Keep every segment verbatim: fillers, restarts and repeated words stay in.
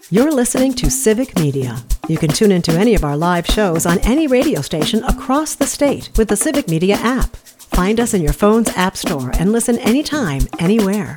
You're listening to Civic Media. You can tune into any of our live shows on any radio station across the state with the Civic Media app. Find us in your phone's app store and listen anytime, anywhere.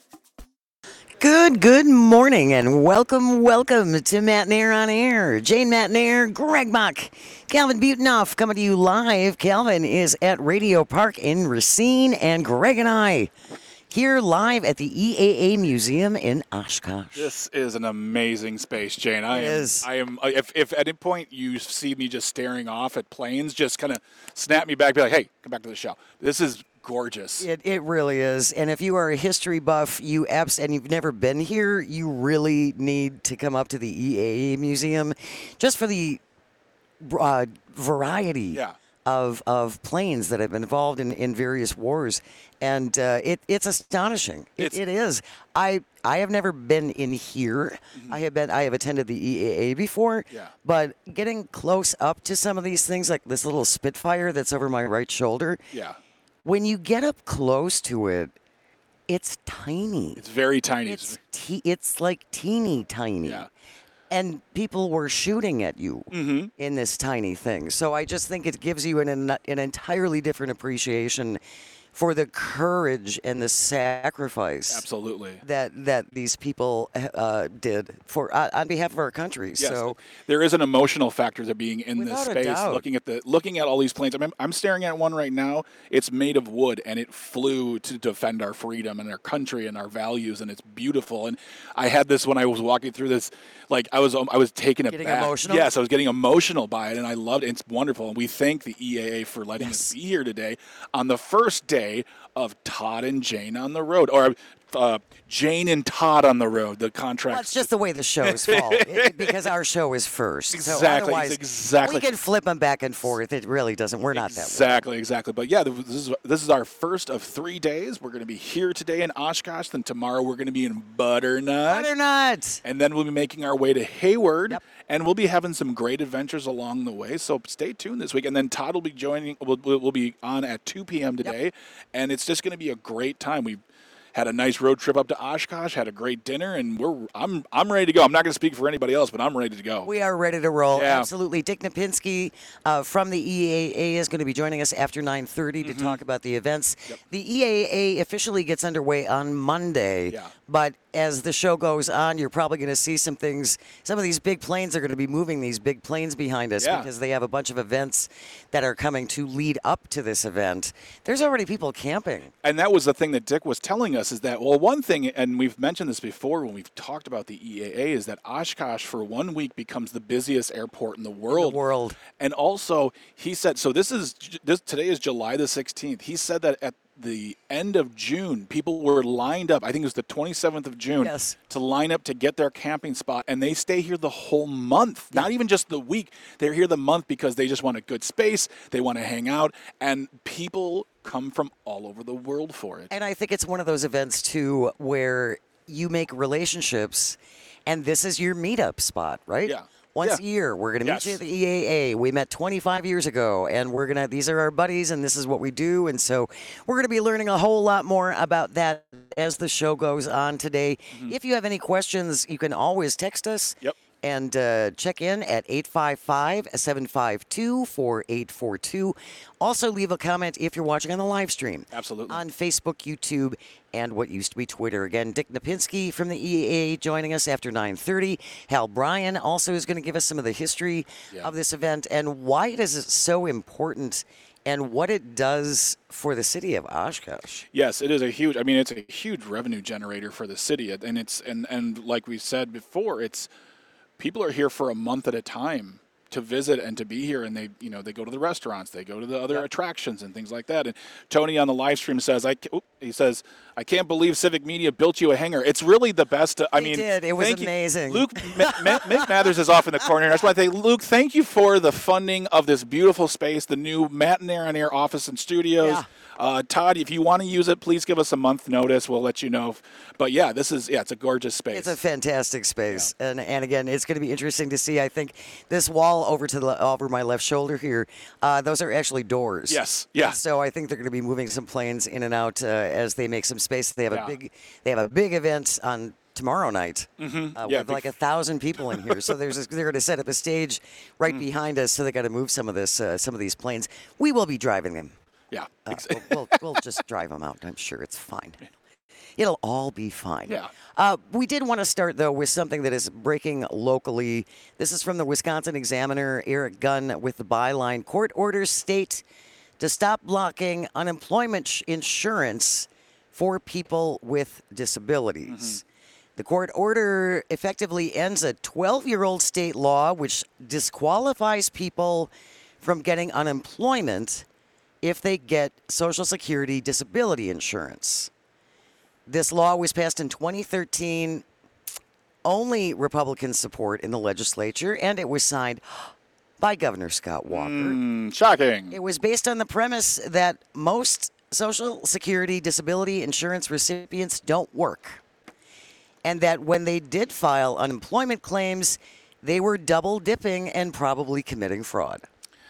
Good, good morning, and welcome, welcome to Matt Nair on Air. Jane Matt Nair, Greg Bach, Calvin Butonoff coming to you live. Calvin is at Radio Park in Racine, and Greg and I here live at the E A A Museum in Oshkosh. This is an amazing space, Jane. I It am, is. I am. If, if at any point you see me just staring off at planes, just kind of snap me back, be like, "Hey, come back to the show." This is gorgeous. It it really is. And if you are a history buff, you abs- and you've never been here, you really need to come up to the E A A Museum just for the uh, variety Yeah. of of planes that have been involved in, in various wars. And uh, it it's astonishing. It, It's- it is. I I have never been in here. Mm-hmm. I have been I have attended the E A A before. Yeah. But getting close up to some of these things, like this little Spitfire that's over my right shoulder, Yeah, when you get up close to it, it's tiny. it's very tiny. It's te- it's like teeny tiny. Yeah. And people were shooting at you Mm-hmm. in this tiny thing. So I just think it gives you an an, an entirely different appreciation for the courage and the sacrifice Absolutely. that that these people uh, did for uh, on behalf of our country. Yes, So there is an emotional factor to being in Without this a space, doubt. looking at the looking at all these planes. I mean, I'm staring at one right now. It's made of wood, and it flew to defend our freedom and our country and our values, and it's beautiful. And I had this when I was walking through this, like I was um, I was taken Getting aback. emotional? Yes, I was getting emotional by it, and I loved it. It's wonderful, and we thank the E A A for letting Yes. us be here today on the first day of Todd and Jane on the road, or uh, Jane and Todd on the road. The contract. well, it's just the way the shows fall it, because our show is first. So Exactly, it's otherwise, exactly- we can flip them back and forth. It really doesn't. We're not that way. Exactly, exactly. But yeah, this is this is our first of three days. We're going to be here today in Oshkosh. Then tomorrow we're going to be in Butternut, Butternut. and then we'll be making our way to Hayward, Yep. and we'll be having some great adventures along the way. So stay tuned this week. And then Todd will be joining. We'll, we'll be on at two p.m. today, and it's just going to be a great time. We had a nice road trip up to Oshkosh, had a great dinner, and we're I'm I'm ready to go. I'm not going to speak for anybody else, but I'm ready to go. We are ready to roll. Yeah. Absolutely. Dick Napinski uh, from the E A A is going to be joining us after nine thirty Mm-hmm. to talk about the events. The E A A officially gets underway on Monday. Yeah. But as the show goes on, you're probably going to see some things. Some of these big planes are going to be moving these big planes behind us Yeah. because they have a bunch of events that are coming to lead up to this event. There's already people camping. And that was the thing that Dick was telling us is that, well, one thing, and we've mentioned this before when we've talked about the E A A, is that Oshkosh for one week becomes the busiest airport in the world. world. And also, he said, so this is, this today is July the sixteenth. He said that at the end of June, people were lined up, I think it was the twenty-seventh of June, Yes. to line up to get their camping spot. And they stay here the whole month, not even just the week. They're here the month because they just want a good space. They want to hang out. And people come from all over the world for it. And I think it's one of those events, too, where you make relationships, and this is your meetup spot, right? Yeah. Once Yeah. a year, we're going to meet Yes. you at the E A A. We met twenty-five years ago, and we're going to, these are our buddies, and this is what we do. And so we're going to be learning a whole lot more about that as the show goes on today. If you have any questions, you can always text us. Yep. And uh, check in at eight five five, seven five two, four eight four two. Also, leave a comment if you're watching on the live stream. Absolutely. On Facebook, YouTube, and what used to be Twitter. Again, Dick Napinski from the E A A joining us after nine thirty. Hal Bryan also is going to give us some of the history Yeah. of this event and why it is so important and what it does for the city of Oshkosh. Yes, it is a huge. I mean, it's a huge revenue generator for the city, and it's and and like we said before, it's people are here for a month at a time to visit and to be here, and they you know they go to the restaurants, they go to the other Yep. attractions and things like that. And Tony on the live stream says, "I ca- oop, he says I can't believe Civic Media built you a hangar. It's really the best. I They mean, did. It was thank you." amazing. Luke Ma- Ma- Mick Mathers is off in the corner. I just want to say, Luke, thank you for the funding of this beautiful space, the new Matt Nair on Air office and studios. Yeah. Uh, Todd, if you want to use it, please give us a month notice. We'll let you know. But yeah, this is yeah, it's a gorgeous space. It's a fantastic space, and and again, it's going to be interesting to see. I think this wall over to the over my left shoulder here, uh, those are actually doors. Yes, yeah. And so I think they're going to be moving some planes in and out uh, as they make some space. They have Yeah. a big, they have a big event on tomorrow night Mm-hmm. uh, Yeah, with big- like a thousand people in here. So there's a, they're going to set up a stage right behind us. So they got to move some of this, uh, some of these planes. We will be driving them. Yeah. Uh, ex- we'll, we'll, we'll just drive them out. I'm sure it's fine. It'll all be fine. Yeah. Uh, we did want to start, though, with something that is breaking locally. This is from the Wisconsin Examiner, Eric Gunn with the byline. Court orders state to stop blocking unemployment sh- insurance for people with disabilities. The court order effectively ends a twelve-year-old state law which disqualifies people from getting unemployment if they get Social Security disability insurance. This law was passed in twenty thirteen, only Republican support in the legislature, and it was signed by Governor Scott Walker. Mm, shocking. It was based on the premise that most Social Security disability insurance recipients don't work, and that when they did file unemployment claims, they were double dipping and probably committing fraud.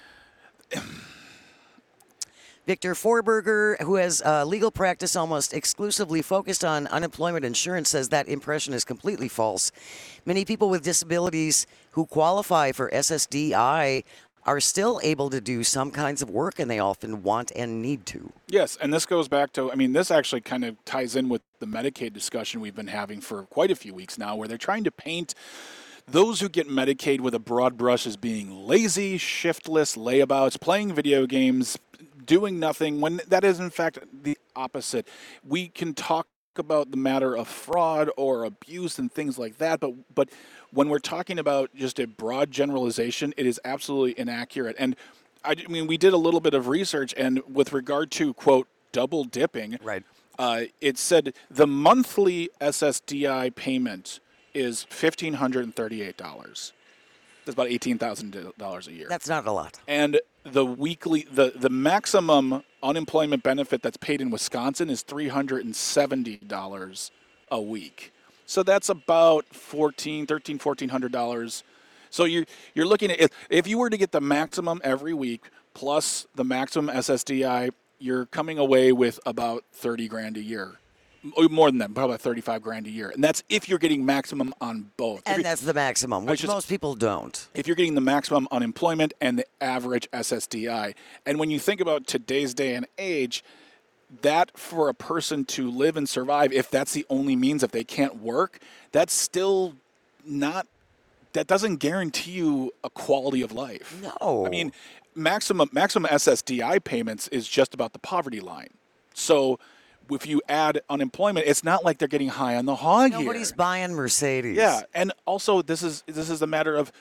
Victor Forberger, who has uh, legal practice almost exclusively focused on unemployment insurance, says that impression is completely false. Many people with disabilities who qualify for S S D I are still able to do some kinds of work, and they often want and need to. Yes, and this goes back to, I mean, this actually kind of ties in with the Medicaid discussion we've been having for quite a few weeks now, where they're trying to paint those who get Medicaid with a broad brush as being lazy, shiftless, layabouts, playing video games, doing nothing, when that is, in fact, the opposite. We can talk about the matter of fraud or abuse and things like that, but but when we're talking about just a broad generalization, it is absolutely inaccurate. And I mean, we did a little bit of research, and with regard to, quote, double dipping, Right. uh, it said the monthly S S D I payment is one thousand five hundred thirty-eight dollars. That's about eighteen thousand dollars a year. That's not a lot. And the weekly, the, the maximum unemployment benefit that's paid in Wisconsin is three hundred seventy dollars a week. So that's about fourteen, thirteen, fourteen hundred dollars. So you're you're looking at, if, if you were to get the maximum every week plus the maximum S S D I, you're coming away with about thirty grand a year. More than that, probably thirty-five grand a year. And that's if you're getting maximum on both. If And you- that's the maximum, which just- most people don't. if you're getting the maximum unemployment and the average S S D I. And when you think about today's day and age, that for a person to live and survive, if that's the only means, if they can't work, that's still not, that doesn't guarantee you a quality of life. No. I mean, maximum maximum S S D I payments is just about the poverty line. So if you add unemployment, it's not like they're getting high on the hog here. Nobody's buying Mercedes. Yeah, and also this is this is a matter of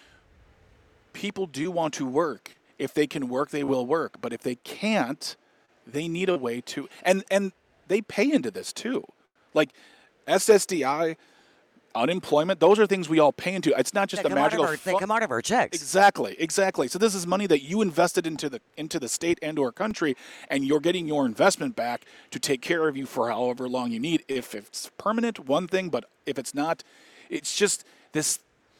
people do want to work. If they can work, they will work. But if they can't, they need a way to, and and they pay into this too. Like S S D I, unemployment, those are things we all pay into. It's not just They a come, out of magical our, they fu- come out of our checks. Exactly, exactly. So this is money that you invested into the into the state and or country, and you're getting your investment back to take care of you for however long you need. If it's permanent, one thing, but if it's not, it's just this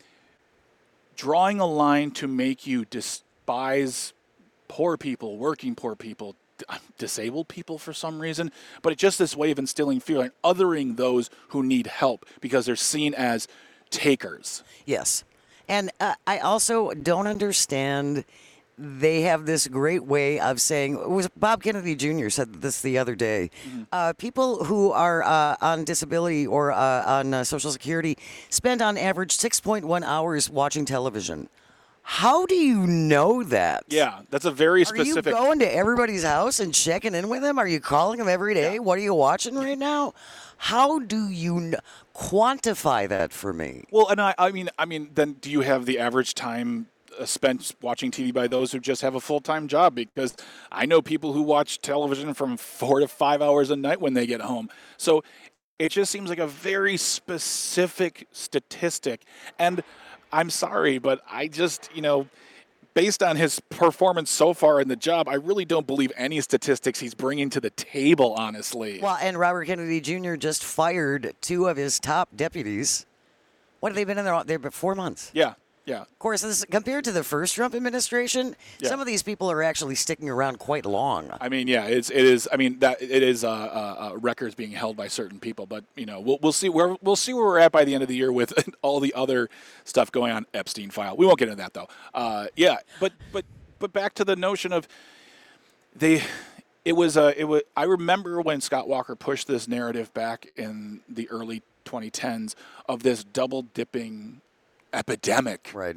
drawing a line to make you despise poor people, working poor people, d- disabled people for some reason, but it's just this way of instilling fear and othering those who need help because they're seen as takers. Yes. And uh, I also don't understand. They have this great way of saying, it was Bob Kennedy Junior said this the other day. Mm-hmm. Uh, people who are uh, on disability or uh, on uh, Social Security spend on average six point one hours watching television. How do you know that? Yeah, that's a very Are specific. you going to everybody's house and checking in with them? Are you calling them every day? What are you watching right now? How do you kn- quantify that for me? Well, and I, I mean, I mean, then do you have the average time uh, spent watching T V by those who just have a full-time job? Because I know people who watch television from four to five hours a night when they get home. So it just seems like a very specific statistic. And I'm sorry, but I just, you know, based on his performance so far in the job, I really don't believe any statistics he's bringing to the table, honestly. Well, and Robert Kennedy Junior just fired two of his top deputies. What have they been in there? They've been four months. Yeah. Yeah. Of course, this, compared to the first Trump administration, Yeah. some of these people are actually sticking around quite long. I mean, yeah, it's it is. I mean, that it is uh, uh, uh, records being held by certain people, but you know, we'll we'll see where we'll see where we're at by the end of the year with all the other stuff going on. Epstein file. We won't get into that though. Uh, yeah, but but but back to the notion of they. It was uh, it was. I remember when Scott Walker pushed this narrative back in the early twenty tens of this double dipping epidemic. Right.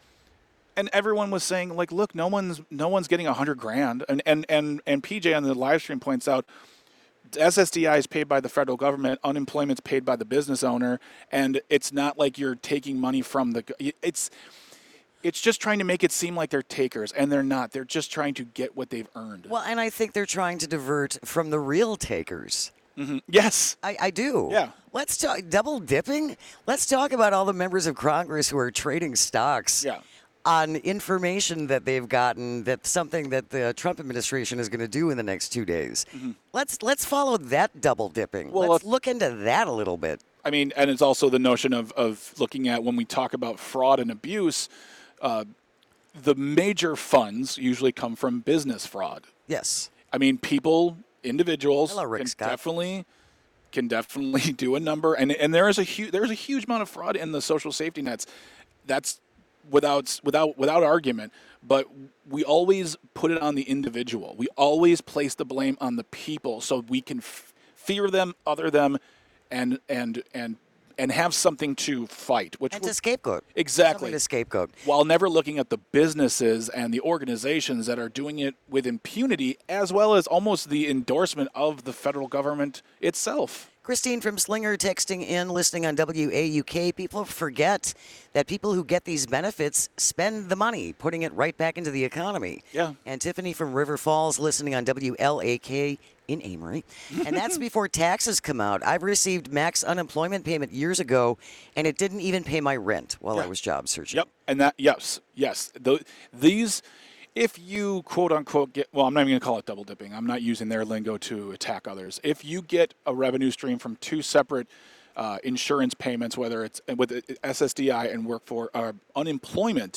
And everyone was saying, like, look, no one's no one's getting a hundred grand. And, and and and P J on the live stream points out S S D I is paid by the federal government, unemployment's paid by the business owner, and it's not like you're taking money from the it's it's just trying to make it seem like they're takers, and they're not. They're just trying to get what they've earned. Well, and I think they're trying to divert from the real takers. Mm-hmm. Yes. I, I do. Yeah. Let's talk double dipping. Let's talk about all the members of Congress who are trading stocks Yeah. on information that they've gotten that's something that the Trump administration is going to do in the next two days. Mm-hmm. Let's let's follow that double dipping. Well, let's uh, look into that a little bit. I mean, and it's also the notion of, of looking at when we talk about fraud and abuse, uh, the major funds usually come from business fraud. Yes. I mean, people, individuals Hello, Rick can Scott. definitely can definitely do a number, and and there is a huge there's a huge amount of fraud in the social safety nets. That's without without without argument. But we always put it on the individual. We always place the blame on the people, so we can f- fear them, other them, and and and and have something to fight. Which And will- to scapegoat. exactly Something to scapegoat. while never looking at the businesses and the organizations that are doing it with impunity, as well as almost the endorsement of the federal government itself. Christine from Slinger texting in, listening on W A U K. People forget that people who get these benefits spend the money, putting it right back into the economy. Yeah. And Tiffany from River Falls, listening on W L A K in Amory. And that's before taxes come out. I've received max unemployment payment years ago, and it didn't even pay my rent while I Yeah. was job searching. Yep, and that yes, yes. Tho- these, if you quote unquote get, well, I'm not even going to call it double dipping. I'm not using their lingo to attack others. If you get a revenue stream from two separate uh, insurance payments, whether it's with S S D I and work for uh, unemployment,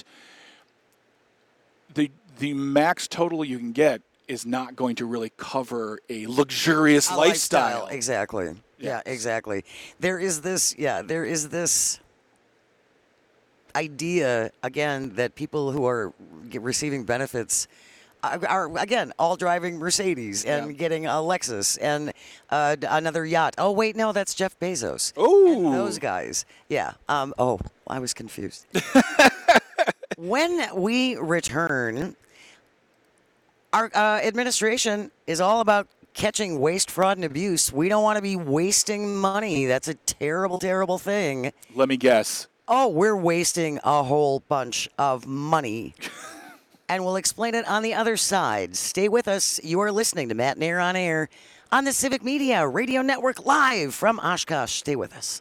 the the max total you can get is not going to really cover a luxurious A lifestyle. Exactly. Yeah, Yes. exactly. There is this, yeah, there is this idea, again, that people who are ge- receiving benefits are, are, again, all driving Mercedes and Yeah. getting a Lexus and uh, d- another yacht. Oh, wait, no, that's Jeff Bezos. Ooh. And those guys. Yeah. Um, oh, I was confused. When we return, our uh, administration is all about catching waste, fraud, and abuse. We don't want to be wasting money. That's a terrible, terrible thing. Let me guess. Oh, we're wasting a whole bunch of money. And we'll explain it on the other side. Stay with us. You are listening to Matt Nair on Air on the Civic Media Radio Network live from Oshkosh. Stay with us.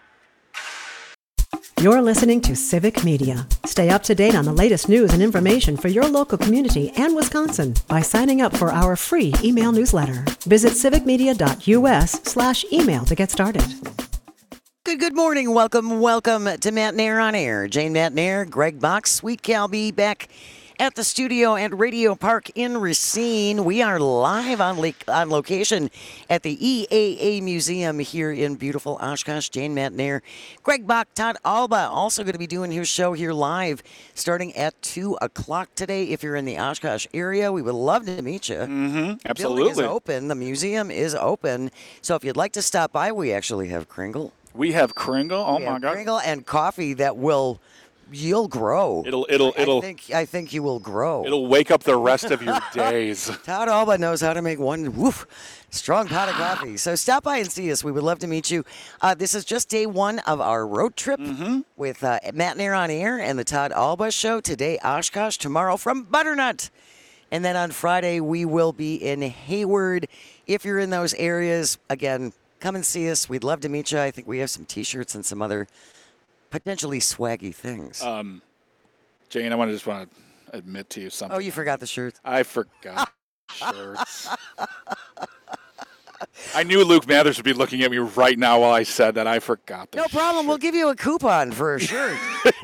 You're listening to Civic Media. Stay up to date on the latest news and information for your local community and Wisconsin by signing up for our free email newsletter. Visit civicmedia.us slash email to get started. Good, good morning. Welcome, welcome to Matt Nair on Air. Jane Matt Nair, Greg Box, Sweet Calby back at the studio at Radio Park in Racine. We are live on, le- on location at the E A A Museum here in beautiful Oshkosh. Jane Matt Nair, Greg Bach, Todd Alba also going to be doing his show here live starting at two o'clock today. If you're in the Oshkosh area, we would love to meet you. Mm-hmm. Building is Absolutely. open. The museum is open. So if you'd like to stop by, we actually have Kringle. We have Kringle. Oh We my have God. Kringle and coffee that will, you'll grow. It'll it'll I it'll think I think you will grow. it'll wake up the rest of your days. Todd Alba knows how to make one woof strong pot of coffee. So stop by and see us. We would love to meet you. Uh, this is just day one of our road trip with uh, Matt Nair on Air and the Todd Alba Show. Today, Oshkosh. Tomorrow from Butternut. And then on Friday, we will be in Hayward. If you're in those areas, again, come and see us. We'd love to meet you. I think we have some T-shirts and some other potentially swaggy things. Um, Jane, I want to just want to admit to you something. oh, you forgot the shirts. I forgot shirts. I knew Luke Mathers would be looking at me right now while I said that. I forgot that. No problem. Shirt. We'll give you a coupon for a shirt.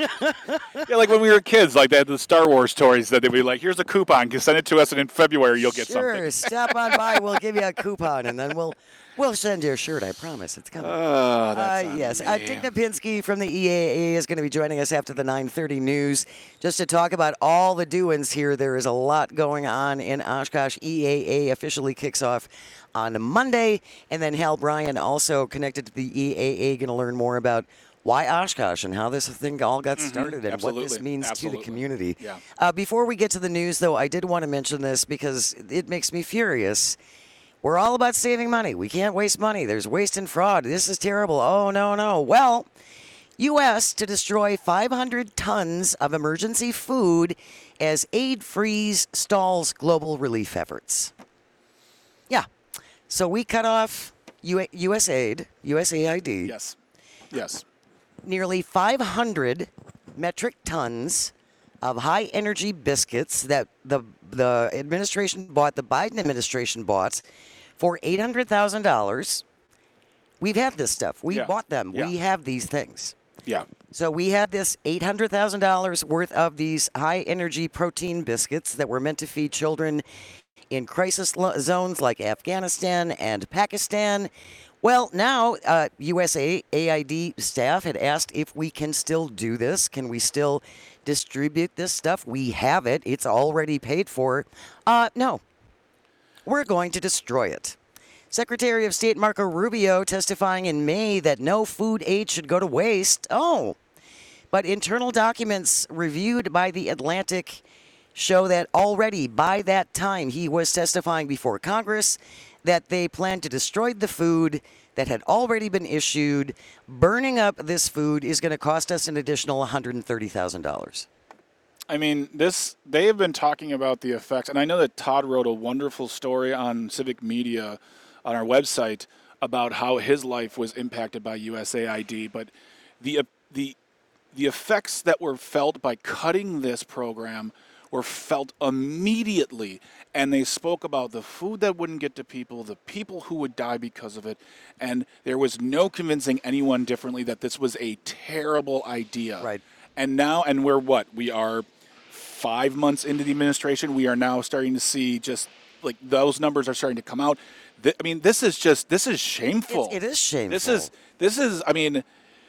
Yeah, like when we were kids, like they had the Star Wars toys that they'd be like, here's a coupon. Send it to us, and in February you'll get sure. something. Sure. Stop on by. We'll give you a coupon, and then we'll we'll send you a shirt. I promise. It's coming. Oh, that's uh, on yes. me. Uh, Dick Napinski from the E A A is going to be joining us after the nine thirty news just to talk about all the doings here. There is a lot going on in Oshkosh. E A A officially kicks off on Monday, and then Hal Bryan, also connected to the E A A, going to learn more about why Oshkosh and how this thing all got started and Absolutely. what this means Absolutely. to the community. Yeah. Uh, before we get to the news, though, I did want to mention this because it makes me furious. We're all about saving money. We can't waste money. There's waste and fraud. This is terrible. Oh, no, no. Well, U S to destroy five hundred tons of emergency food as aid freeze stalls global relief efforts. Yeah. So we cut off U- USAID, U S A I D. Yes. Yes. Nearly five hundred metric tons of high-energy biscuits that the the administration bought, the Biden administration bought, for eight hundred thousand dollars. We've had this stuff. We Yeah. bought them. Yeah. We have these things. Yeah. So we had this eight hundred thousand dollars worth of these high-energy protein biscuits that were meant to feed children in crisis lo- zones like Afghanistan and Pakistan. Well, now uh, U S A I D staff had asked if we can still do this. Can we still distribute this stuff? We have it. It's already paid for. Uh, no. We're going to destroy it. Secretary of State Marco Rubio testifying in May that no food aid should go to waste. Oh. But internal documents reviewed by The Atlantic show that already by that time he was testifying before Congress that they plan to destroy the food that had already been issued. Burning up this food is going to cost us an additional one hundred thirty thousand dollars. I mean, this, they have been talking about the effects, and I know that Todd wrote a wonderful story on Civic Media on our website about how his life was impacted by U S A I D, but the the the effects that were felt by cutting this program were felt immediately, and they spoke about the food that wouldn't get to people, the people who would die because of it, and there was no convincing anyone differently that this was a terrible idea. Right. And now, and we're what? We are five months into the administration. We are now starting to see just, like, those numbers are starting to come out. Th- I mean, this is just, this is shameful. It, it is shameful. This is, this is, I mean...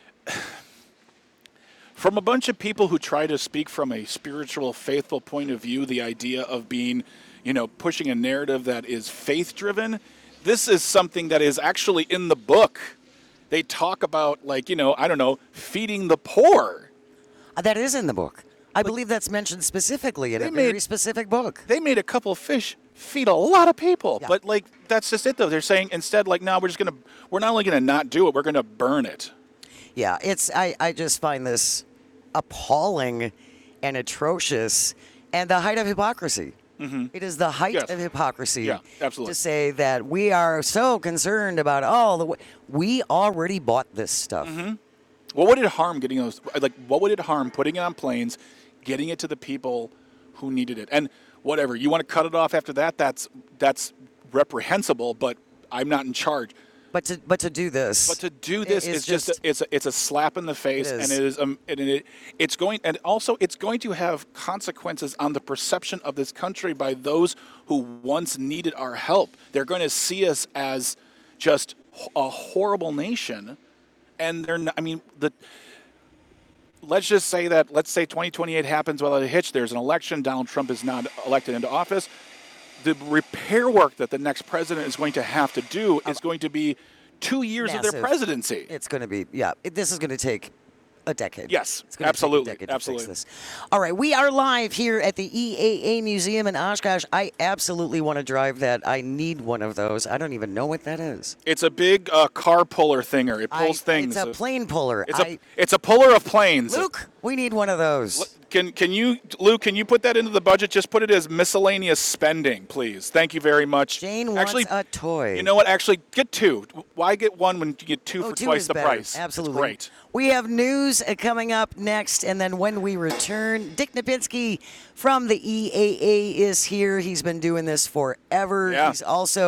From a bunch of people who try to speak from a spiritual, faithful point of view, the idea of being, you know, pushing a narrative that is faith-driven, this is something that is actually in the book. They talk about, like, you know, I don't know, feeding the poor. Uh, That is in the book. I believe that's mentioned specifically in a made- very specific book. They made a couple of fish feed a lot of people. Yeah. But, like, that's just it, though. They're saying instead, like, no, we're just going to, we're not only going to not do it, we're going to burn it. Yeah, it's I, I just find this appalling and atrocious and the height of hypocrisy. Mm-hmm. It is the height Yes. of hypocrisy Yeah, absolutely. to say that we are so concerned about all the way. We already bought this stuff. Mm-hmm. What would it harm getting those, like, what would it harm putting it on planes, getting it to the people who needed it? And whatever, you want to cut it off after that, that's that's reprehensible, but I'm not in charge. But to but to do this, But to do this is is just, just- a, it's a, it's a slap in the face, It is. and it is um and it it's going and also it's going to have consequences on the perception of this country by those who once needed our help. They're going to see us as just a horrible nation, and they're not, I mean the. Let's just say that let's say twenty twenty-eight happens without a hitch. There's an election. Donald Trump is not elected into office. The repair work that the next president is going to have to do is going to be two years of Massive. their presidency. it's going to be yeah. It, this is going to take a decade. Yes, it's gonna absolutely, Take a decade absolutely. To fix this. All right, we are live here at the E A A Museum in Oshkosh. I absolutely want to drive that. I need one of those. I don't even know what that is. It's a big uh, car puller thinger. It I- pulls things. It's a plane puller. It's I, a it's a puller of planes. Luke, we need one of those. Can can you, Luke? Can you put that into the budget? Just put it as miscellaneous spending, please. Thank you very much. Jane wants Actually, a toy. You know what? Actually, get two. Why get one when you get two Oh, for two twice is the better. price? It's Absolutely. great. We have news uh, coming up next, and then when we return, Dick Napinski from the E A A is here. He's been doing this forever. Yeah. He's also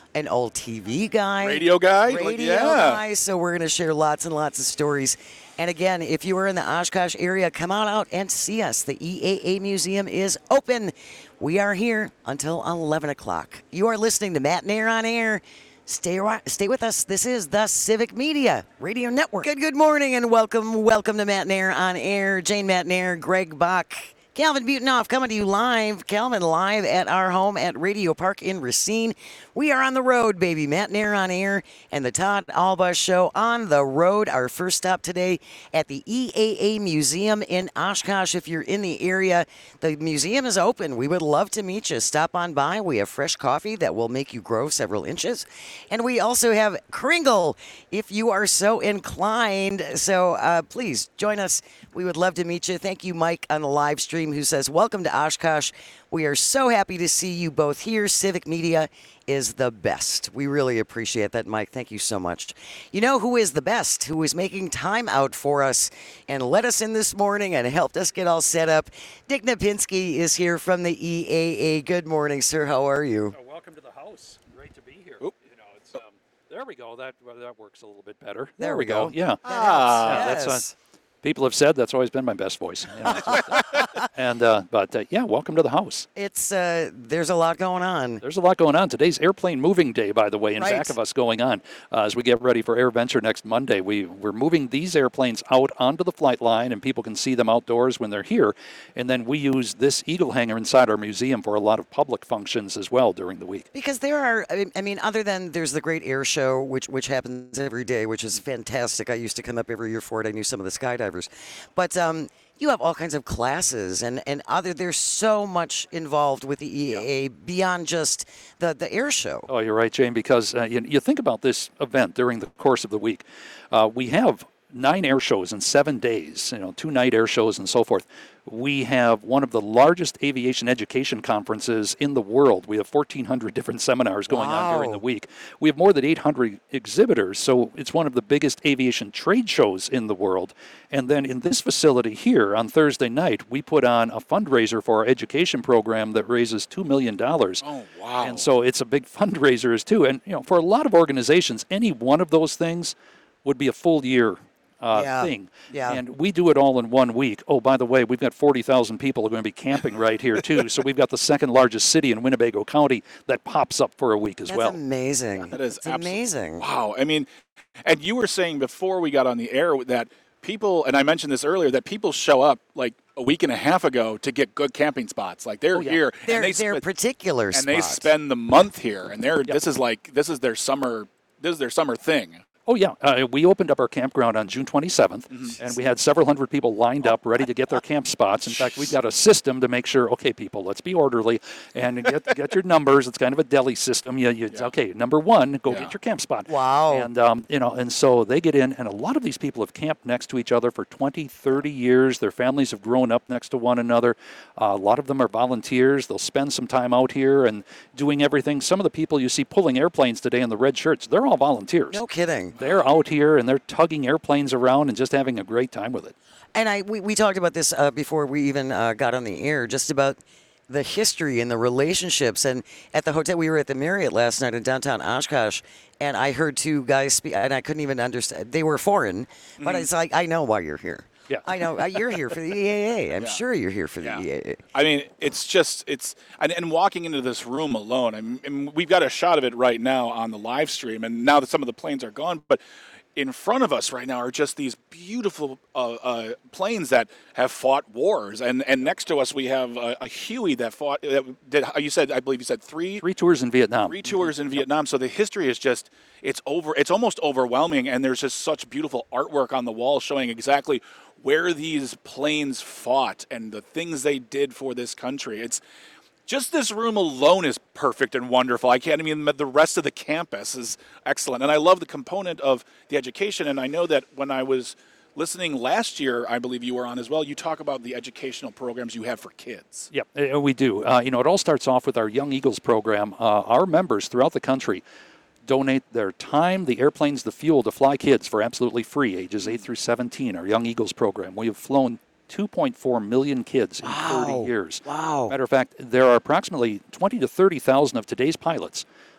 an old T V guy. Radio guy? Radio Like, yeah. guy. So we're going to share lots and lots of stories. And again, if you are in the Oshkosh area, come on out and see us. The E A A Museum is open. We are here until eleven o'clock. You are listening to Matt Nair on Air. Stay stay with us. This is the Civic Media Radio Network. Good good morning and welcome. Welcome to Matt Nair on Air. Jane Matt Nair, Greg Bach, Calvin Butonoff coming to you live. Calvin live at our home at Radio Park in Racine. We are on the road, baby. Matt Nair on Air and the Todd Alba Show on the road. Our first stop today at the E A A Museum in Oshkosh. If you're in the area, the museum is open. We would love to meet you. Stop on by. We have fresh coffee that will make you grow several inches. And we also have Kringle if you are so inclined. So uh, please join us. We would love to meet you. Thank you, Mike, on the live stream, who says, welcome to Oshkosh. We are so happy to see you both here. Civic Media is the best. We really appreciate that, Mike. Thank you so much. You know who is the best, who is making time out for us and let us in this morning and helped us get all set up? Dick Napinski is here from the E A A. Good morning, sir. How are you? Oh, welcome to the house. Great to be here. Oop. You know, it's um, there we go. That well, that works a little bit better. There we go. Yeah. Ah, Yeah, yes. that's uh, people have said that's always been my best voice. You know, it's just, uh, and uh, but uh, yeah, welcome to the house. It's uh, there's a lot going on. There's a lot going on. Today's airplane moving day, by the way, in Right. back of us going on uh, as we get ready for AirVenture next Monday. We, we're moving these airplanes out onto the flight line, and people can see them outdoors when they're here. And then we use this eagle hangar inside our museum for a lot of public functions as well during the week. Because there are, I mean- I mean, other than there's the Great Air Show, which which happens every day, which is fantastic. I used to come up every year for it. I knew some of the skydivers. But um, you have all kinds of classes, and, and other. There's so much involved with the E A A beyond just the, the air show. Oh, you're right, Jane, because uh, you, you think about this event during the course of the week. Uh, we have nine air shows in seven days, you know, two night air shows and so forth. We have one of the largest aviation education conferences in the world. We have fourteen hundred different seminars going on during Wow. the week. We have more than eight hundred exhibitors, so it's one of the biggest aviation trade shows in the world. And then in this facility here on Thursday night, we put on a fundraiser for our education program that raises two million dollars. Oh, wow. And so it's a big fundraiser as too. And you know, for a lot of organizations, any one of those things would be a full year uh, Yeah. thing. Yeah. And we do it all in one week. Oh, by the way, we've got forty thousand people who are going to be camping right here too. So we've got the second largest city in Winnebago County that pops up for a week as That's well. amazing. That is It's abso- amazing. Wow. I mean, and you were saying before we got on the air that people, and I mentioned this earlier, that people show up like a week and a half ago to get good camping spots. Like they're Oh, yeah. here They're, and they they're spend, particular and they spots. spend the month here, and they're this is like this is their summer this is their summer thing. Oh, yeah. Uh, we opened up our campground on June twenty-seventh, Mm-hmm. and we had several hundred people lined up ready to get their camp spots. In fact, we've got a system to make sure, okay, people, let's be orderly and get get your numbers. It's kind of a deli system. You, you, Yeah. Okay, number one, go Yeah. get your camp spot. Wow. And, um, you know, and so they get in, and a lot of these people have camped next to each other for twenty, thirty years. Their families have grown up next to one another. Uh, a lot of them are volunteers. They'll spend some time out here and doing everything. Some of the people you see pulling airplanes today in the red shirts, they're all volunteers. No kidding. They're out here and they're tugging airplanes around and just having a great time with it. And I we, we talked about this uh, before we even uh, got on the air, just about the history and the relationships. And at the hotel, we were at the Marriott last night in downtown Oshkosh, and I heard two guys speak, and I couldn't even understand. They were foreign, but it's like, I know why you're here. Yeah. I know. uh, You're here for the E A A. I'm Yeah. sure you're here for the Yeah. E A A. I mean, it's just it's and, and walking into this room alone. I mean, and we've got a shot of it right now on the live stream, and now that some of the planes are gone, but in front of us right now are just these beautiful uh, uh, planes that have fought wars, and and next to us we have a, a Huey that fought. That did you said? I believe you said three Three tours in Vietnam. three tours in Vietnam. So the history is just it's over. It's almost overwhelming, and there's just such beautiful artwork on the wall showing exactly where these planes fought and the things they did for this country. It's just this room alone is perfect and wonderful. I can't even, the rest of the campus is excellent. And I love the component of the education. And I know that when I was listening last year, I believe you were on as well, you talk about the educational programs you have for kids. Yeah, uh, we do. Uh, you know, it all starts off with our Young Eagles program. Uh, our members throughout the country donate their time, the airplanes, the fuel to fly kids for absolutely free, ages eight through seventeen, our Young Eagles program. We have flown two point four million kids in Wow. thirty years. Wow. Matter of fact, there are approximately twenty to thirty thousand of today's pilots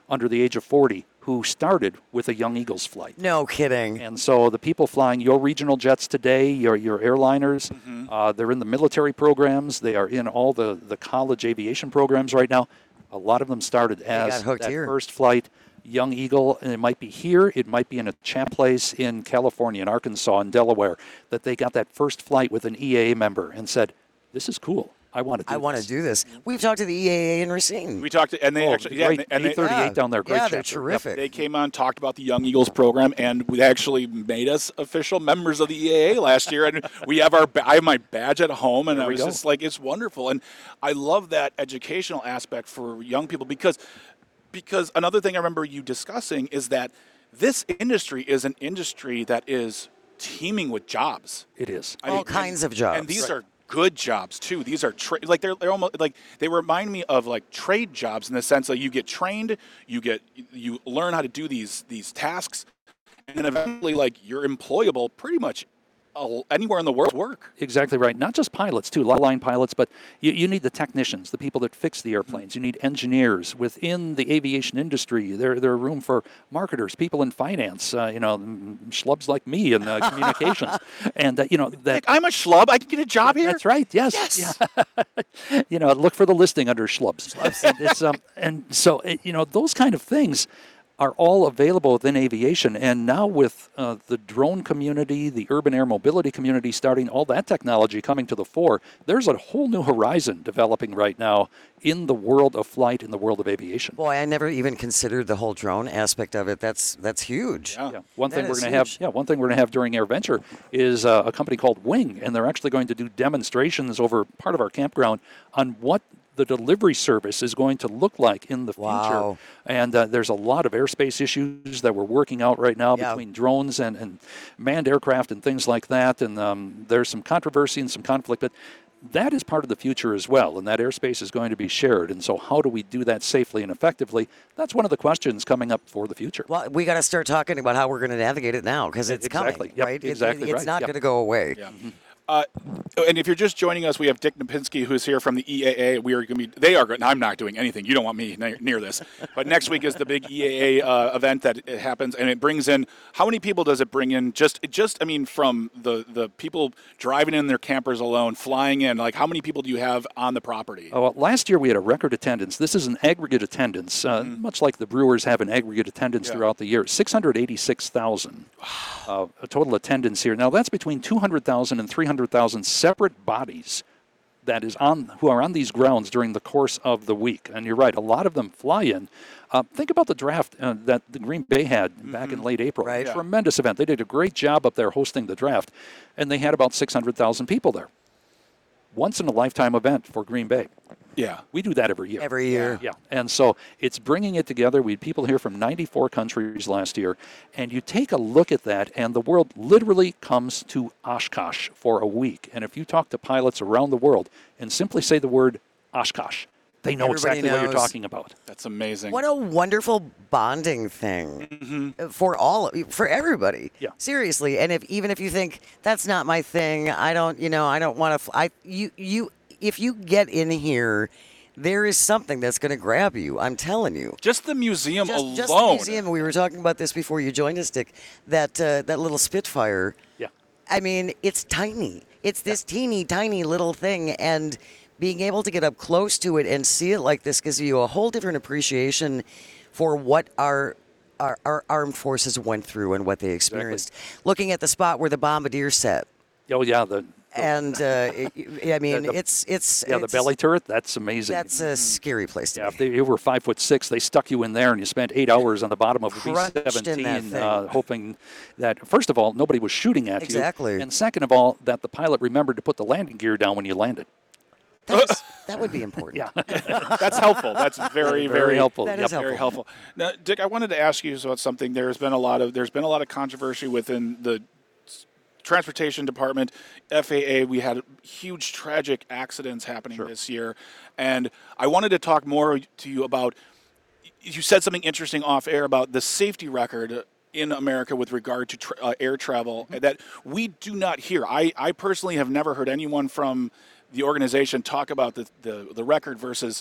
under the age of forty who started with a Young Eagles flight. No kidding. And so the people flying your regional jets today, your your airliners, mm-hmm. uh, they're in the military programs. They are in all the, the college aviation programs right now. A lot of them started as that here. first flight, Young Eagle, and it might be here, it might be in a champ place in California, in Arkansas, in Delaware, that they got that first flight with an E A A member and said, this is cool. I want to do I want this. to do this. We've talked to the E A A in Racine. We talked to, and they Oh, actually, yeah, great, and they, eight thirty-eight yeah. down there. Great Yeah, chapter. they're terrific. they came on, talked about the Young Eagles program, and we actually made us official members of the E A A last year. And we have our, I have my badge at home, and There I we was go. just like, it's wonderful. And I love that educational aspect for young people because, because another thing I remember you discussing is that this industry is an industry that is teeming with jobs. It is. I All mean, kinds and, of jobs. and these Right. are good jobs too. These are tra- like they're they're almost like they remind me of like trade jobs in the sense that you get trained, you get you learn how to do these these tasks, and then eventually like you're employable pretty much uh, anywhere in the world. Work. Exactly right. Not just pilots, too, line pilots, but you, you need the technicians, the people that fix the airplanes. You need engineers within the aviation industry. There, there are room for marketers, people in finance, uh, you know, m- schlubs like me in uh, communications. And, uh, you know, that. Like, I'm a schlub. I can get a job here. That's right. Yes. Yes. Yeah. You know, look for the listing under schlubs. and, it's, um, and so, it, you know, those kind of things are all available within aviation. And now with uh, the drone community, the urban air mobility community starting, all that technology coming to the fore, there's a whole new horizon developing right now in the world of flight, in the world of aviation. Boy, I never even considered the whole drone aspect of it. That's that's huge. Yeah. Yeah. One That thing we're is going to have, huge. yeah, one thing we're going to have during AirVenture is uh, a company called Wing, and they're actually going to do demonstrations over part of our campground on what the delivery service is going to look like in the Wow. future. And uh, there's a lot of airspace issues that we're working out right now Yeah. between drones and, and manned aircraft and things like that. And um, there's some controversy and some conflict, but that is part of the future as well, and that airspace is going to be shared. And so how do we do that safely and effectively? That's one of the questions coming up for the future. Well, we got to start talking about how we're going to navigate it now because it's Exactly. coming, Yep, right? It- exactly it's right. not Yep. going to go away. Yeah. Uh, and if you're just joining us, we have Dick Napinski, who's here from the E A A. We are going to be, they are going, I'm not doing anything. You don't want me near, near this. But next week is the big E A A uh, event that it happens, and it brings in, how many people does it bring in? Just, it just I mean, from the, the people driving in their campers alone, flying in, like how many people do you have on the property? Oh, well, last year we had a record attendance. This is an aggregate attendance, uh, Mm-hmm. much like the Brewers have an aggregate attendance Yeah. throughout the year. six hundred eighty-six thousand uh, a total attendance here. Now that's between two hundred thousand and three hundred thousand separate bodies that is on who are on these grounds during the course of the week. And you're right, a lot of them fly in. Uh, think about the draft uh, that the Green Bay had back in late April. Right. Yeah. Tremendous event. They did a great job up there hosting the draft, and they had about six hundred thousand people there. Once in a lifetime event for Green Bay. Yeah. We do that every year. Every year. Yeah, and so it's bringing it together. We had people here from ninety-four countries last year, and you take a look at that, and the world literally comes to Oshkosh for a week. And if you talk to pilots around the world and simply say the word Oshkosh, they know Everybody exactly what you're knows. talking about. That's amazing. What a wonderful bonding thing for all, for everybody. Yeah. Seriously, and if even if you think that's not my thing, I don't, you know, I don't want to. I you you if you get in here, there is something that's going to grab you. I'm telling you. Just the museum Just, alone. just the museum. We were talking about this before you joined us, Dick. That uh, that little Spitfire. Yeah. I mean, it's tiny. It's this teeny tiny little thing, and being able to get up close to it and see it like this gives you a whole different appreciation for what our our, our armed forces went through and what they experienced. Looking at the spot where the bombardier set, Oh, yeah, the, and uh, it, I mean, The- the- it's it's yeah, the it's- belly turret, that's amazing. That's a scary place to Yeah, be. if they, you were five foot six, they stuck you in there, and you spent eight hours on the bottom of a B Crunched in that seventeen, thing. uh, hoping that first of all nobody was shooting at Exactly. you, and second of all that the pilot remembered to put the landing gear down when you landed. That's, that would be important. Yeah, That's helpful. That's very, Very very helpful. That Yep. is Very helpful. helpful. Now, Dick, I wanted to ask you about something. There's been a lot of there's been a lot of controversy within the s- transportation department, F A A. We had huge tragic accidents happening this year, and I wanted to talk more to you about. You said something interesting off air about the safety record in America with regard to tra- uh, air travel that we do not hear. I, I personally have never heard anyone from the organization talk about the, the, the record versus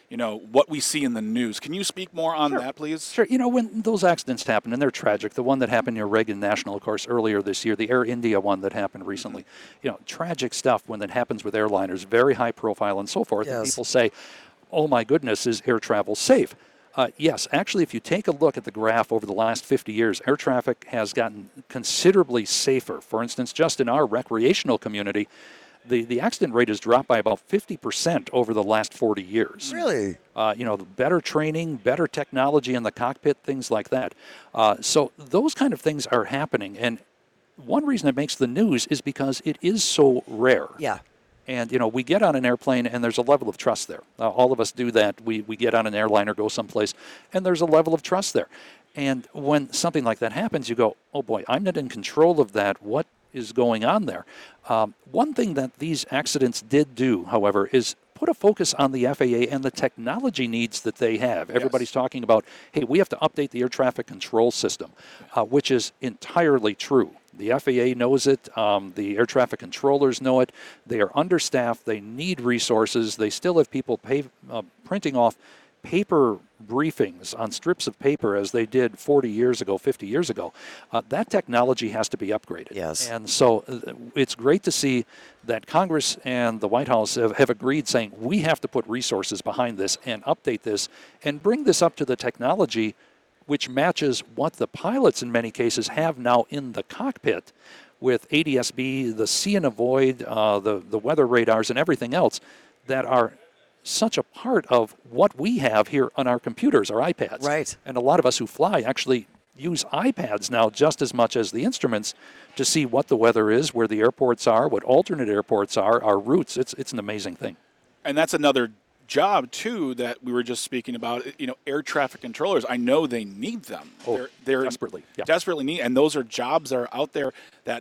you know, what we see in the news. Can you speak more on Sure. that, please? Sure. You know, when those accidents happen, and they're tragic, the one that happened near Reagan National, of course, earlier this year, the Air India one that happened recently, you know, tragic stuff when that happens with airliners, very high profile and so forth. And Yes. people say, oh my goodness, is air travel safe? Uh, yes, actually, if you take a look at the graph over the last fifty years, air traffic has gotten considerably safer. For instance, just in our recreational community, the, the accident rate has dropped by about fifty percent over the last forty years. Really? Uh, you know, better training, better technology in the cockpit, things like that. Uh, so those kind of things are happening. And one reason it makes the news is because it is so rare. Yeah. And, you know, we get on an airplane and there's a level of trust there. Uh, all of us do that. We, we get on an airline or go someplace and there's a level of trust there. And when something like that happens, you go, oh boy, I'm not in control of that. What is going on there? Um, one thing that these accidents did do, however, is put a focus on the F A A and the technology needs that they have. Everybody's talking about, hey, we have to update the air traffic control system, uh, which is entirely true. The F A A knows it. Um, the air traffic controllers know it. They are understaffed. They need resources. They still have people pay, uh, printing off paper briefings on strips of paper as they did forty years ago, fifty years ago. Uh, that technology has to be upgraded. Yes. And so uh, it's great to see that Congress and the White House have, have agreed saying we have to put resources behind this and update this and bring this up to the technology which matches what the pilots in many cases have now in the cockpit with A D S B, the see and avoid, uh, the, the weather radars and everything else that are such a part of what we have here on our computers, our iPads. Right. And a lot of us who fly actually use iPads now just as much as the instruments to see what the weather is, where the airports are, what alternate airports are, our routes. It's, it's an amazing thing. And that's another job too that we were just speaking about. You know, air traffic controllers, I know they need them. Oh, they're they're desperately, yeah. desperately need, and those are jobs that are out there that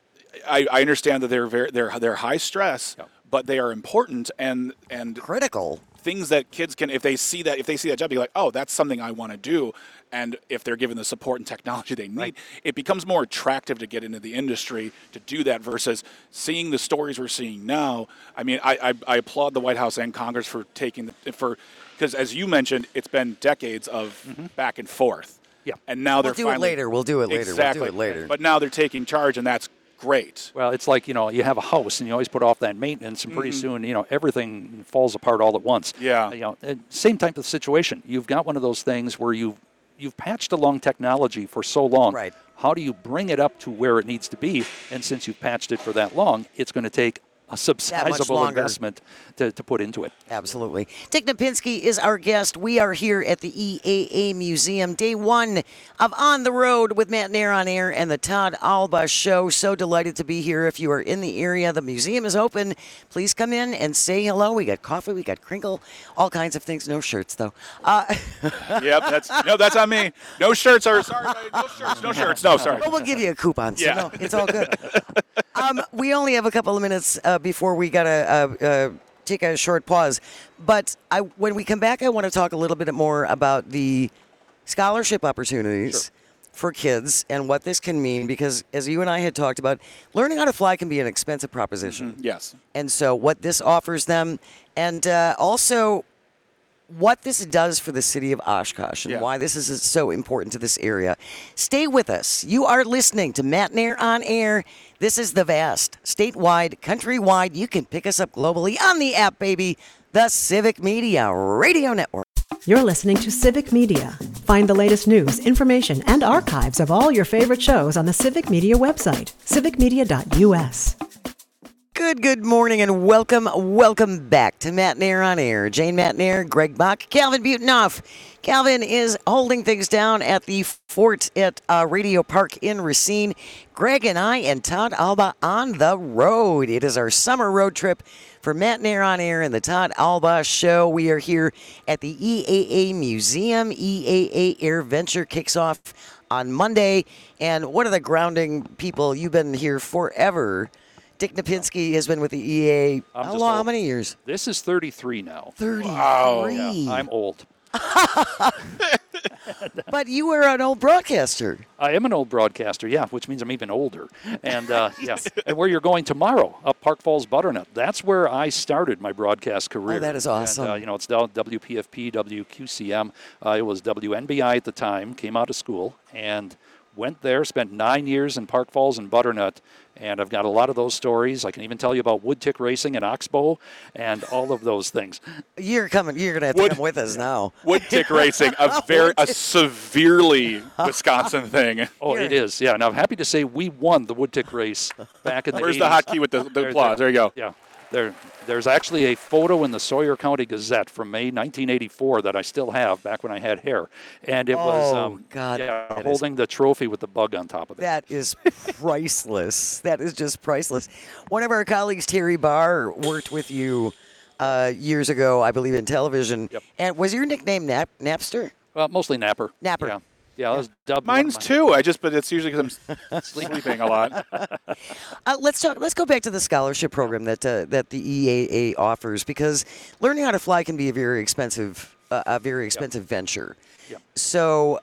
I, I understand that they're very they're they're high stress, Yeah. but they are important and and Critical. things that kids can, if they see that if they see that job, be like, oh, that's something I want to do. And if they're given the support and technology they need, Right. it becomes more attractive to get into the industry to do that versus seeing the stories we're seeing now. I mean, I, I, I applaud the White House and Congress for taking the, for, because as you mentioned, it's been decades of back and forth. Yeah. And now they're We'll do it finally, later. We'll do it later. We'll do Exactly. it later. But now they're taking charge, and that's great. Well, it's like, you know, you have a house and you always put off that maintenance and pretty soon, you know, everything falls apart all at once. Yeah. You know, and same type of situation. You've got one of those things where you've, you've patched along technology for so long. Right. How do you bring it up to where it needs to be? And since you've patched it for that long, it's going to take a substantial longer. investment to, to put into it. Absolutely. Dick Napinski is our guest. We are here at the E A A Museum, day one of On the Road with Matt Nair on Air and the Todd Alba Show. So delighted to be here. If you are in the area, the museum is open. Please come in and say hello. We got coffee, we got crinkle, all kinds of things. No shirts, though. Uh, Yep, that's no, that's on me. No shirts are sorry, no shirts, no shirts. No, sorry. but we'll give you a coupon. So Yeah. no, it's all good. Um, we only have a couple of minutes uh, before we got to uh, uh, take a short pause. But I, when we come back, I want to talk a little bit more about the scholarship opportunities for kids and what this can mean. Because as you and I had talked about, learning how to fly can be an expensive proposition. Yes. And so what this offers them, and uh, also what this does for the city of Oshkosh and Yeah. why this is so important to this area. Stay with us. You are listening to Matt Nair on Air. This is the vast, statewide, countrywide. You can pick us up globally on the app, baby. The Civic Media Radio Network. You're listening to Civic Media. Find the latest news, information, and archives of all your favorite shows on the Civic Media website, civic media dot u s. Good, good morning, and welcome, welcome back to Matt Nair on Air. Jane Matt Nair, Greg Bach, Calvin Butenoff. Calvin is holding things down at the fort at uh, Radio Park in Racine. Greg and I and Todd Alba on the road. It is our summer road trip for Matt Nair on Air and the Todd Alba Show. We are here at the E A A Museum. E A A Air Venture kicks off on Monday. And one of the grounding people, you've been here forever. Dick Napinski has been with the E A A. I'm How just long? How old. many years? This is thirty-three now. thirty-three. Wow. Yeah, I'm old. But you were an old broadcaster. I am an old broadcaster, yeah, which means I'm even older. And uh, yeah, and where you're going tomorrow, up Park Falls Butternut, that's where I started my broadcast career. Oh, that is awesome. And, uh, you know, it's W P F P, W Q C M. Uh, it was W N B I at the time, came out of school, and went there, spent nine years in Park Falls and Butternut, and I've got a lot of those stories. I can even tell you about wood tick racing and oxbow and all of those things. You're coming. You're gonna have to Wood- come with us now. Wood tick racing, a very a severely Wisconsin thing. Oh, it is, yeah. And I'm happy to say we won the wood tick race back in the Where's eighties. the hotkey with the, the There's applause? There you go. Yeah. There, there's actually a photo in the Sawyer County Gazette from May nineteen eighty-four that I still have back when I had hair. And it was Oh, um, God, yeah, that is- holding the trophy with the bug on top of it. That is priceless. That is just priceless. One of our colleagues, Terry Barr, worked with you uh, years ago, I believe, in television. Yep. And was your nickname Nap Napster? Well, mostly Napper. Napper. Yeah. Yeah, I was dubbed one of Mine's my- too. I just, but it's usually because I'm sleeping a lot. Uh, let's talk. Let's go back to the scholarship program that uh, that the E A A offers, because learning how to fly can be a very expensive, uh, a very expensive venture. Yep. So,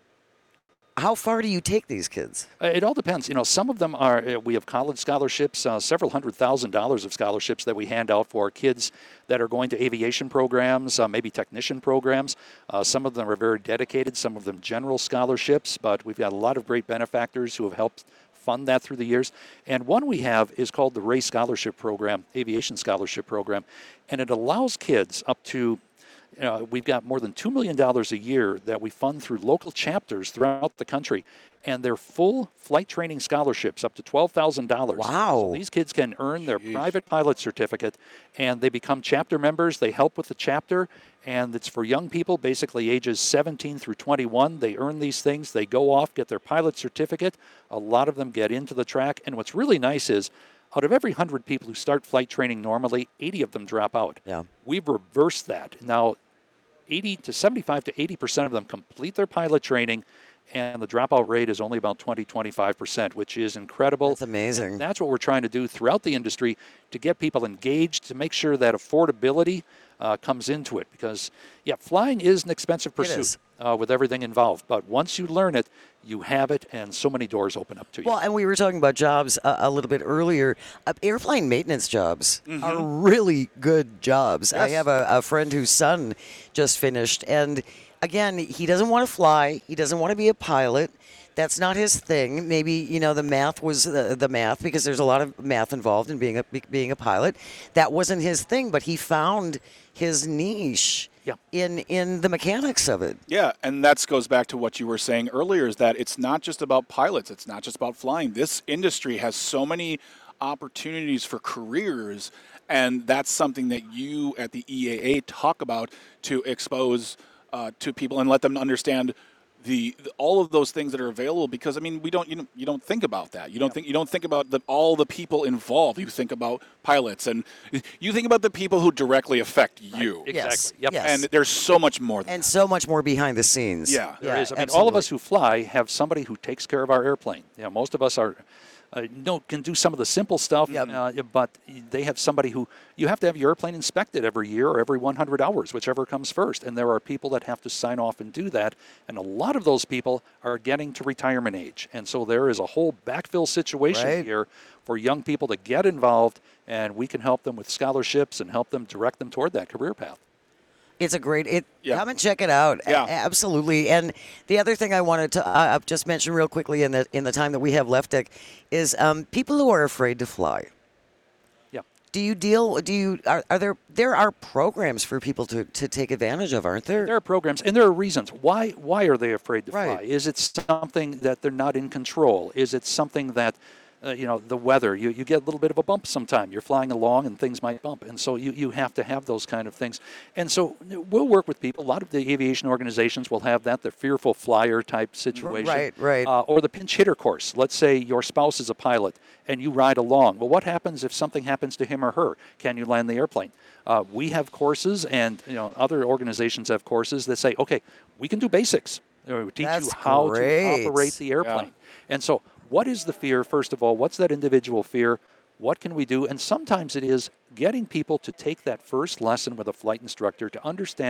how far do you take these kids? Uh, It all depends. You know, some of them are, uh, we have college scholarships, uh, several hundred thousand dollars of scholarships that we hand out for kids that are going to aviation programs, uh, maybe technician programs. Uh, some of them are very dedicated, some of them general scholarships, but we've got a lot of great benefactors who have helped fund that through the years. And one we have is called the Ray Scholarship Program, Aviation Scholarship Program, and it allows kids up to You know, we've got more than two million dollars a year that we fund through local chapters throughout the country, and they're full flight training scholarships up to twelve thousand dollars. Wow. So these kids can earn their private pilot certificate, and they become chapter members. They help with the chapter, and it's for young people, basically ages seventeen through twenty-one. They earn these things. They go off, get their pilot certificate. A lot of them get into the track, and what's really nice is out of every one hundred people who start flight training normally, eighty of them drop out. Yeah. We've reversed that. Now, eighty to seventy-five to eighty percent of them complete their pilot training, and the dropout rate is only about twenty, twenty-five percent, which is incredible. That's amazing. And that's what we're trying to do throughout the industry to get people engaged, to make sure that affordability uh, comes into it. Because, yeah, flying is an expensive pursuit is. uh, with everything involved. But once you learn it, you have it, and so many doors open up to you. Well, and we were talking about jobs uh, a little bit earlier. Uh, airplane maintenance jobs are really good jobs. I Yes. have a, a friend whose son just finished, and again, he doesn't want to fly. He doesn't want to be a pilot. That's not his thing. Maybe, you know, the math was the, the math, because there's a lot of math involved in being a being a pilot. That wasn't his thing, but he found his niche Yeah. in in the mechanics of it. Yeah, and that goes back to what you were saying earlier, is that it's not just about pilots. It's not just about flying. This industry has so many opportunities for careers, and that's something that you at the E A A talk about to expose uh, to people and let them understand the, the all of those things that are available. Because I mean, we don't you don't, you don't think about that. You don't think you don't think about the, all the people involved. You think about pilots, and you think about the people who directly affect you. Exactly. Yes, Yep. yes. And there's so much more than And so much more behind the scenes. Yeah. There is. I mean, all of us who fly have somebody who takes care of our airplane. You know, most of us are, uh, you know, can do some of the simple stuff, Yep. uh, but they have somebody who, you have to have your airplane inspected every year or every one hundred hours, whichever comes first. And there are people that have to sign off and do that. And a lot of those people are getting to retirement age. And so there is a whole backfill situation Right. here for young people to get involved, and we can help them with scholarships and help them direct them toward that career path. It's a great. It Yeah. come and check it out. A- Yeah. absolutely. And the other thing I wanted to uh, just mention real quickly in the in the time that we have left, Dick, is um, people who are afraid to fly. Yeah. Do you deal? Do you are, are there there are programs for people to, to take advantage of, aren't there? There are programs, and there are reasons. Why Why are they afraid to Right. fly? Is it something that they're not in control? Is it something that, uh, you know, the weather, you, you get a little bit of a bump sometime. You're flying along and things might bump. And so you, you have to have those kind of things. And so we'll work with people. A lot of the aviation organizations will have that, the fearful flyer type situation. Right, right. Uh, or the pinch hitter course. Let's say your spouse is a pilot and you ride along. Well, what happens if something happens to him or her? Can you land the airplane? Uh, we have courses, and you know other organizations have courses that say, okay, we can do basics. Uh, We teach That's you how great. to operate the airplane. And so what is the fear, first of all? What's that individual fear? What can we do? And sometimes it is getting people to take that first lesson with a flight instructor to understand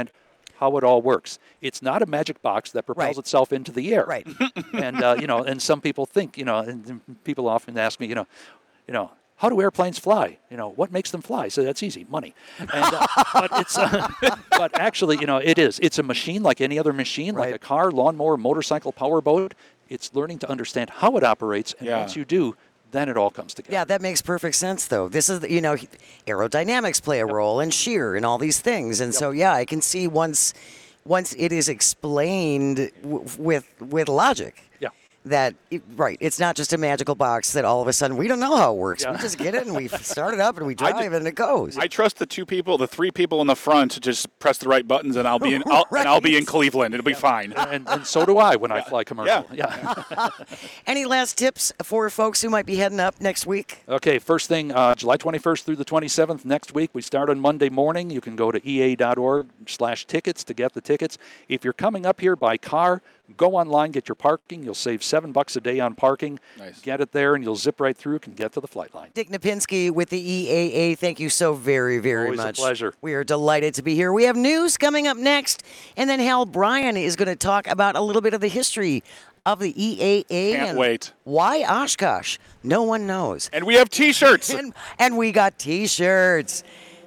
how it all works. It's not a magic box that propels Right. itself into the air. Right. And uh, you know, and some people think, you know, and people often ask me, you know, you know, how do airplanes fly? You know, what makes them fly? So that's easy, money. And, uh, but it's, uh, but actually, you know, it is. It's a machine like any other machine, Right. like a car, lawnmower, motorcycle, powerboat. It's learning to understand how it operates, and Yeah. once you do, then it all comes together. Yeah, that makes perfect sense, though. This is, you know, aerodynamics play a role, and shear, and all these things. And so, yeah, I can see once, once it is explained w- with with logic. Yeah. That it, right, it's not just a magical box that all of a sudden we don't know how it works. We Yeah. just get it and we start it up and we I drive ju- and it goes. I trust the two people, the three people in the front, to just press the right buttons, and I'll be in. I'll, And I'll be in Right. Cleveland. It'll be fine. And, and so do I when I fly commercial. Yeah. Any last tips for folks who might be heading up next week? Okay, first thing, uh, July twenty-first through the twenty-seventh next week. We start on Monday morning. You can go to ea.org slash tickets to get the tickets. If you're coming up here by car, go online, get your parking. You'll save seven bucks a day on parking. Nice. Get it there, and you'll zip right through and get to the flight line. Dick Napinski with the E A A, thank you so very, very Always a much. pleasure. We are delighted to be here. We have news coming up next, and then Hal Bryan is going to talk about a little bit of the history of the E A A. Can't and wait. Why Oshkosh? No one knows. And we have T-shirts. And, and we got T-shirts.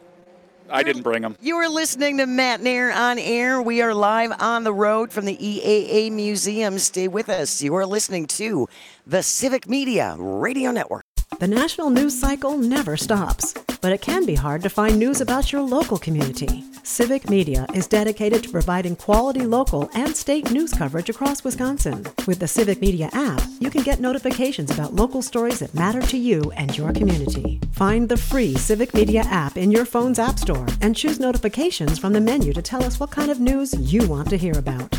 I didn't bring them. You are listening to Matt Nair on air. We are live on the road from the E A A Museum. Stay with us. You are listening to the Civic Media Radio Network. The national news cycle never stops, but it can be hard to find news about your local community. Civic Media is dedicated to providing quality local and state news coverage across Wisconsin. With the Civic Media app, you can get notifications about local stories that matter to you and your community. Find the free Civic Media app in your phone's app store and choose notifications from the menu to tell us what kind of news you want to hear about.